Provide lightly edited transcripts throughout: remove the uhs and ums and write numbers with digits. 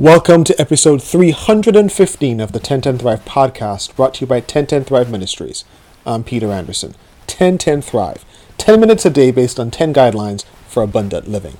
Welcome to episode 315 of the 1010 Thrive podcast, brought to you by 1010 Thrive Ministries. I'm Peter Anderson. 1010 Thrive. 10 minutes a day based on 10 guidelines for abundant living.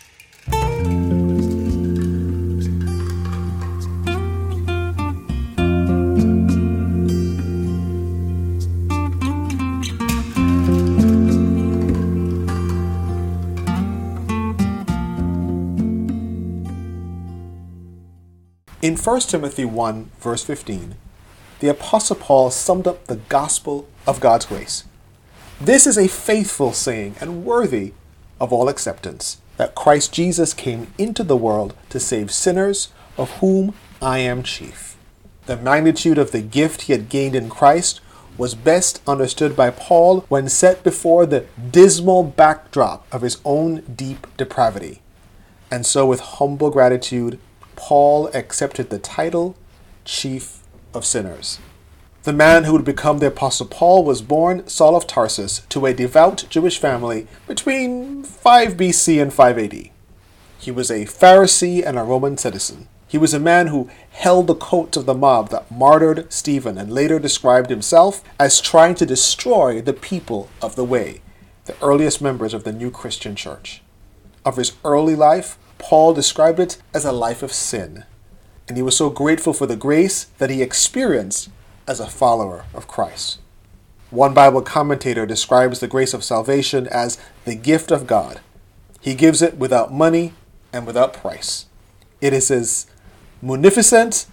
In 1 Timothy 1, verse 15, the Apostle Paul summed up the gospel of God's grace. This is a faithful saying and worthy of all acceptance, that Christ Jesus came into the world to save sinners, of whom I am chief. The magnitude of the gift he had gained in Christ was best understood by Paul when set before the dismal backdrop of his own deep depravity. And so with humble gratitude, Paul accepted the title Chief of Sinners. The man who would become the Apostle Paul was born Saul of Tarsus to a devout Jewish family between 5 BC and 5 AD. He was a Pharisee and a Roman citizen. He was a man who held the coat of the mob that martyred Stephen and later described himself as trying to destroy the people of the way, the earliest members of the new Christian church. Of his early life, Paul described it as a life of sin, and he was so grateful for the grace that he experienced as a follower of Christ. One Bible commentator describes the grace of salvation as the gift of God. He gives it without money and without price. It is his magnificent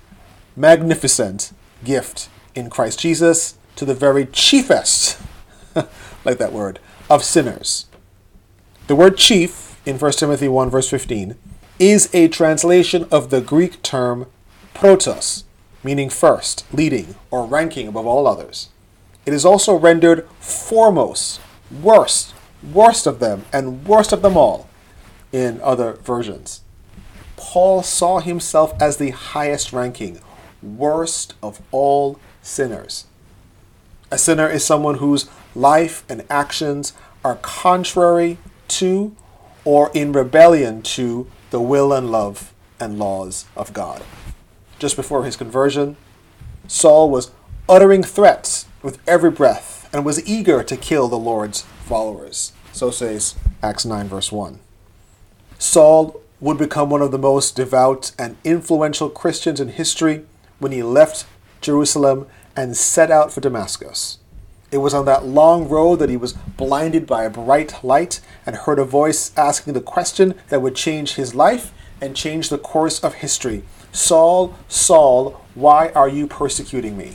gift in Christ Jesus to the very chiefest, like that word, of sinners. The word chief in 1 Timothy 1 verse 15 is a translation of the Greek term protos, meaning first, leading, or ranking above all others. It is also rendered foremost, worst of them, and worst of them all in other versions. Paul saw himself as the highest ranking, worst of all sinners. A sinner is someone whose life and actions are contrary to or in rebellion to the will and love and laws of God. Just before his conversion, Saul was uttering threats with every breath and was eager to kill the Lord's followers. So says Acts 9 verse 1. Saul would become one of the most devout and influential Christians in history when he left Jerusalem and set out for Damascus. It was on that long road that he was blinded by a bright light and heard a voice asking the question that would change his life and change the course of history. Saul, Saul, why are you persecuting me?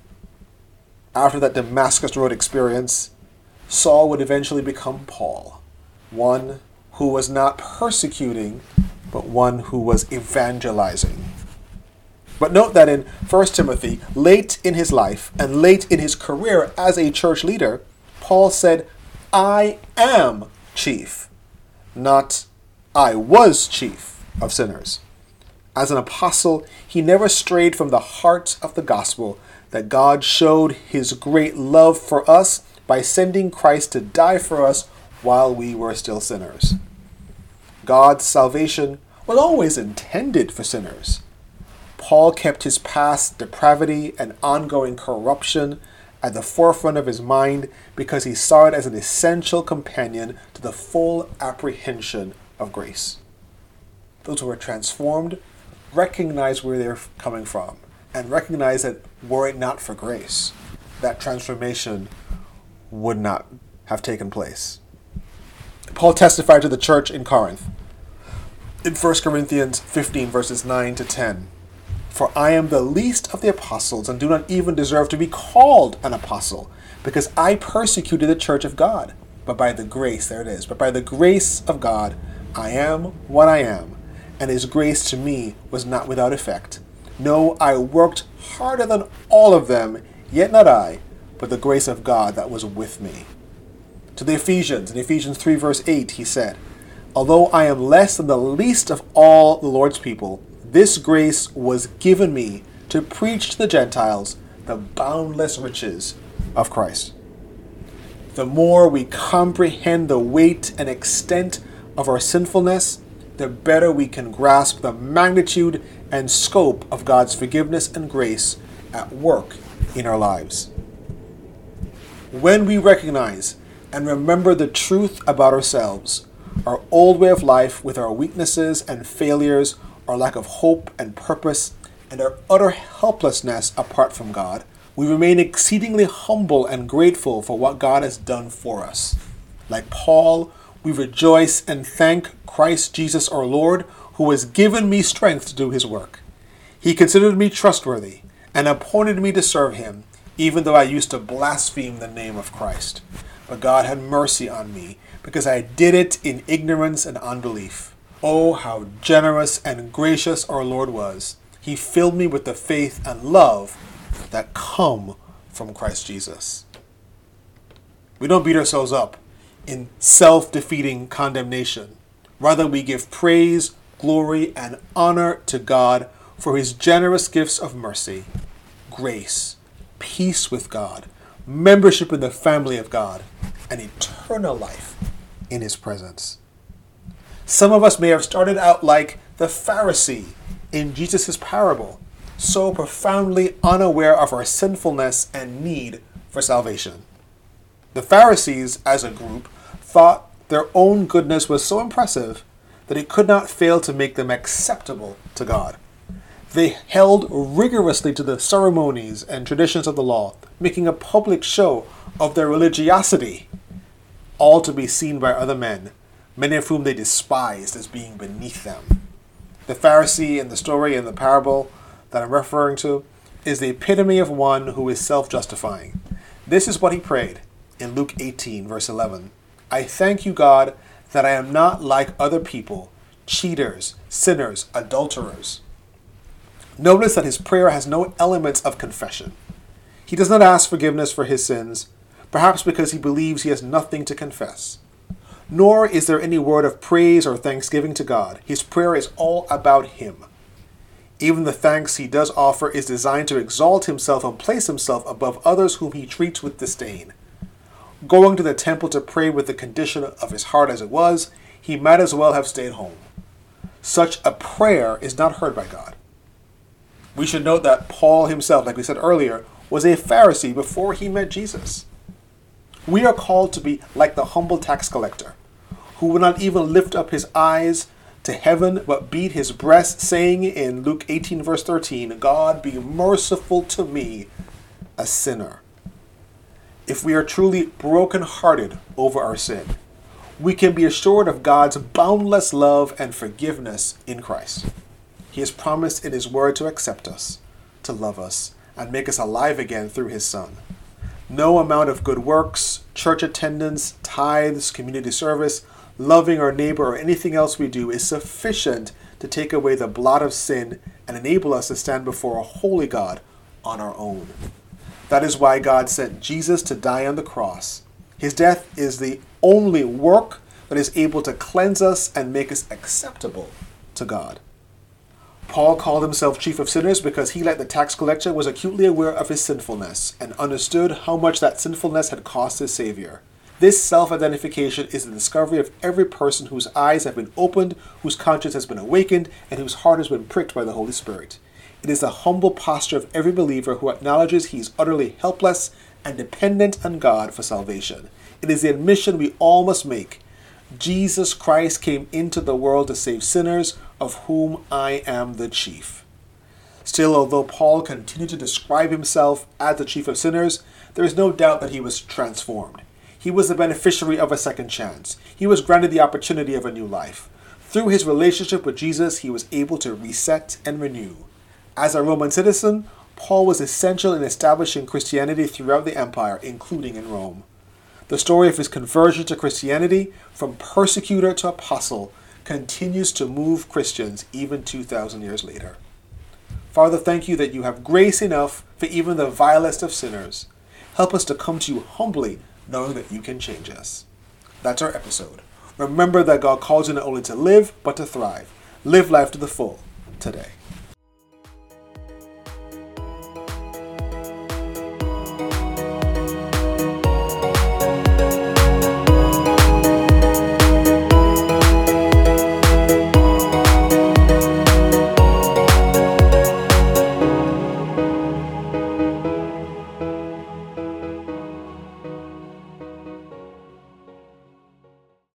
After that Damascus Road experience, Saul would eventually become Paul, one who was not persecuting, but one who was evangelizing. But note that in 1 Timothy, late in his life and late in his career as a church leader, Paul said, I am chief, not I was chief of sinners. As an apostle, he never strayed from the heart of the gospel that God showed his great love for us by sending Christ to die for us while we were still sinners. God's salvation was always intended for sinners. Paul kept his past depravity and ongoing corruption at the forefront of his mind because he saw it as an essential companion to the full apprehension of grace. Those who were transformed recognize where they're coming from and recognize that were it not for grace, that transformation would not have taken place. Paul testified to the church in Corinth in 1 Corinthians 15 verses 9 to 10. For I am the least of the apostles and do not even deserve to be called an apostle, because I persecuted the church of God. But by the grace of God, I am what I am, and his grace to me was not without effect. No, I worked harder than all of them, yet not I, but the grace of God that was with me. To the Ephesians, in Ephesians 3 verse 8, he said, although I am less than the least of all the Lord's people, this grace was given me to preach to the Gentiles the boundless riches of Christ. The more we comprehend the weight and extent of our sinfulness, the better we can grasp the magnitude and scope of God's forgiveness and grace at work in our lives. When we recognize and remember the truth about ourselves, our old way of life with our weaknesses and failures, our lack of hope and purpose, and our utter helplessness apart from God, we remain exceedingly humble and grateful for what God has done for us. Like Paul, we rejoice and thank Christ Jesus our Lord, who has given me strength to do his work. He considered me trustworthy and appointed me to serve him, even though I used to blaspheme the name of Christ. But God had mercy on me, because I did it in ignorance and unbelief. Oh, how generous and gracious our Lord was. He filled me with the faith and love that come from Christ Jesus. We don't beat ourselves up in self-defeating condemnation. Rather, we give praise, glory, and honor to God for his generous gifts of mercy, grace, peace with God, membership in the family of God, and eternal life in his presence. Some of us may have started out like the Pharisee in Jesus' parable, so profoundly unaware of our sinfulness and need for salvation. The Pharisees, as a group, thought their own goodness was so impressive that it could not fail to make them acceptable to God. They held rigorously to the ceremonies and traditions of the law, making a public show of their religiosity, all to be seen by other men, many of whom they despised as being beneath them. The Pharisee in the story in the parable that I'm referring to is the epitome of one who is self-justifying. This is what he prayed in Luke 18, verse 11. I thank you, God, that I am not like other people, cheaters, sinners, adulterers. Notice that his prayer has no elements of confession. He does not ask forgiveness for his sins, perhaps because he believes he has nothing to confess. Nor is there any word of praise or thanksgiving to God. His prayer is all about him. Even the thanks he does offer is designed to exalt himself and place himself above others whom he treats with disdain. Going to the temple to pray with the condition of his heart as it was, he might as well have stayed home. Such a prayer is not heard by God. We should note that Paul himself, like we said earlier, was a Pharisee before he met Jesus. We are called to be like the humble tax collector, who would not even lift up his eyes to heaven, but beat his breast, saying in Luke 18, verse 13, God be merciful to me, a sinner. If we are truly broken-hearted over our sin, we can be assured of God's boundless love and forgiveness in Christ. He has promised in his word to accept us, to love us, and make us alive again through his Son. No amount of good works, church attendance, tithes, community service, loving our neighbor, or anything else we do is sufficient to take away the blot of sin and enable us to stand before a holy God on our own. That is why God sent Jesus to die on the cross. His death is the only work that is able to cleanse us and make us acceptable to God. Paul called himself chief of sinners because he, like the tax collector, was acutely aware of his sinfulness and understood how much that sinfulness had cost his Savior. This self-identification is the discovery of every person whose eyes have been opened, whose conscience has been awakened, and whose heart has been pricked by the Holy Spirit. It is the humble posture of every believer who acknowledges he is utterly helpless and dependent on God for salvation. It is the admission we all must make. Jesus Christ came into the world to save sinners, of whom I am the chief. Still, although Paul continued to describe himself as the chief of sinners, there is no doubt that he was transformed. He was the beneficiary of a second chance. He was granted the opportunity of a new life. Through his relationship with Jesus, he was able to reset and renew. As a Roman citizen, Paul was essential in establishing Christianity throughout the empire, including in Rome. The story of his conversion to Christianity, from persecutor to apostle, continues to move Christians even 2,000 years later. Father, thank you that you have grace enough for even the vilest of sinners. Help us to come to you humbly, knowing that you can change us. That's our episode. Remember that God calls you not only to live, but to thrive. Live life to the full today.